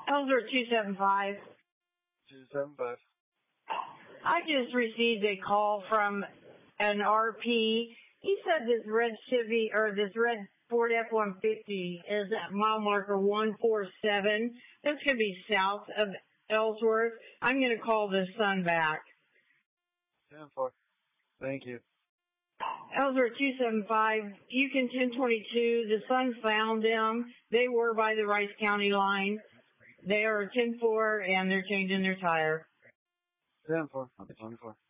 Ellsworth 275. 275. I just received a call from an RP. He said this red Chevy, or this red Ford F-150 is at mile marker 147. That's going to be south of Ellsworth. I'm going to call the Sun back. 10-4. Thank you. Ellsworth 275, Yukon 1022. The Sun found them. They were by the Rice County line. They are 10-4, and they're changing their tire. 10-4. 24.